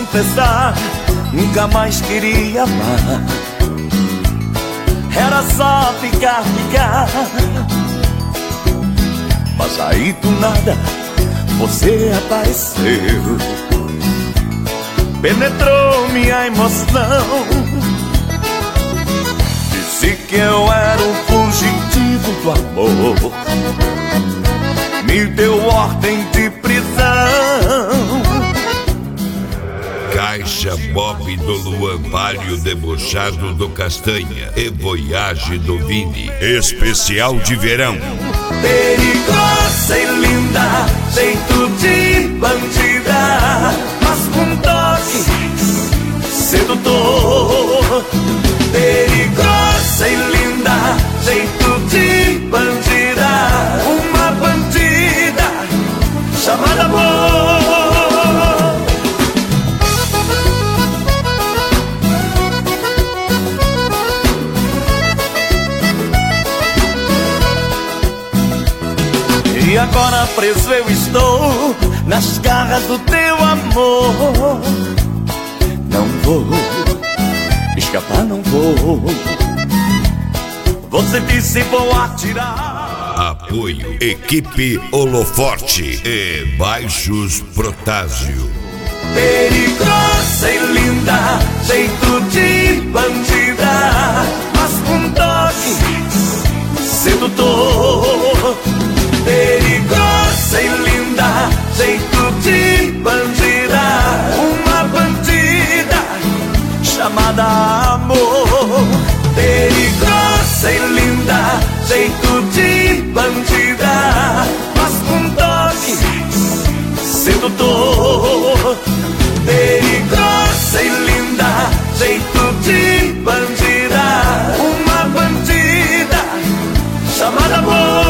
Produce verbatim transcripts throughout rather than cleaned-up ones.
confessar, nunca mais queria amar. Era só ficar, ficar. Mas aí do nada você apareceu, penetrou minha emoção. Disse que eu era um fugitivo do amor, me deu ordem de prisão. Caixa Bob do Luan, Palio debochado do Castanha e Voyage do Vini. Especial de verão. Perigosa e linda, jeito de bandida, mas com toque sedutor. Perigosa e linda, jeito de bandida, uma bandida chamada amor. E agora preso eu estou nas garras do teu amor. Não vou escapar, não vou. Você disse vou atirar. Apoio Equipe Holoforte e Baixos Protásio. Perigosa e linda, jeito de bandida, mas com toque sedutor. Perigosa e linda, jeito de bandida, uma bandida chamada amor. Perigosa e linda, jeito de bandida, mas com toque sedutor. Perigosa e linda, jeito de bandida, uma bandida chamada amor.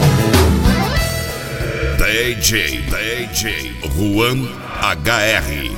D J, D J Juan H R